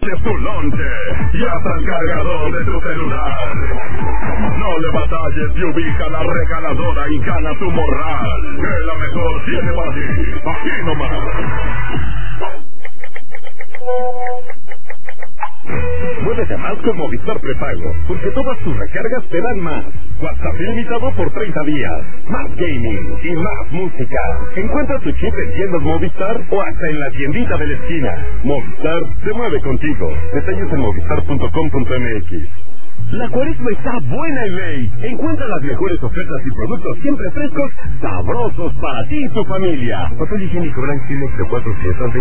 Es tu lonche y hasta el cargador de tu celular. No le batalles y ubica la regaladora y gana tu morral. Que la mejor tiene para ti. Aquí nomás. Muévete más con Movistar Prepago, porque todas tus recargas te dan más. WhatsApp ilimitado por 30 días, más gaming y más música. Encuentra tu chip en tiendas Movistar o hasta en la tiendita de la esquina. Movistar se mueve contigo. Detalles en movistar.com.mx. La cuaresma está buena en Ley. Encuentra las mejores ofertas y productos siempre frescos, sabrosos para ti y tu familia. Papel higiénico Blanc Kleenex de 400